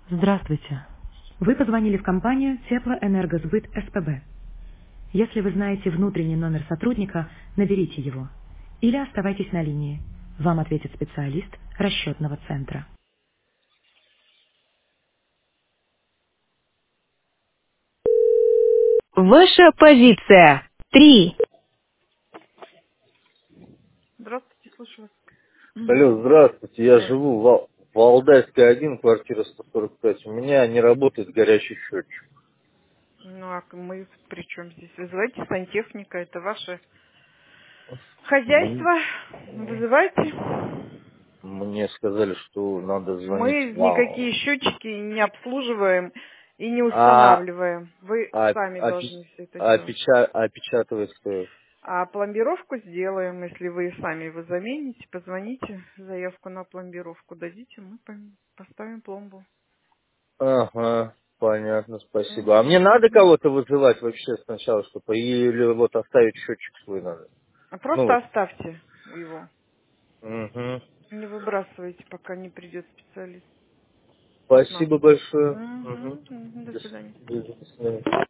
Здравствуйте. Вы позвонили в компанию Теплоэнергосбыт СПБ. Если вы знаете внутренний номер сотрудника, наберите его. Или оставайтесь на линии. Вам ответит специалист расчетного центра. Ваша позиция. 3. Здравствуйте, слушаю вас. Алло, здравствуйте. Я Здравствуйте. живу в Валдайской 1, квартира 145. У меня не работает горячий счетчик. Ну, а мы при чем здесь? Вызывайте сантехника, это ваше хозяйство. Вызывайте. Мне сказали, что надо звонить Мы вам. никакие счетчики не обслуживаем и не А, устанавливаем. Вы а, сами а, должны пи- все это делать. опечатывать кто? А пломбировку сделаем, если вы сами его замените. Позвоните, заявку на пломбировку дадите, мы поставим пломбу. Ага, понятно, спасибо. А мне Мгм, надо мгм. кого-то вызывать вообще сначала, чтобы или вот оставить счетчик свой надо? А Ну просто вот. оставьте его. Угу. Не выбрасывайте, пока не придет специалист к нам. Спасибо большое. Угу. Мгм, мгм. До свидания. До свидания.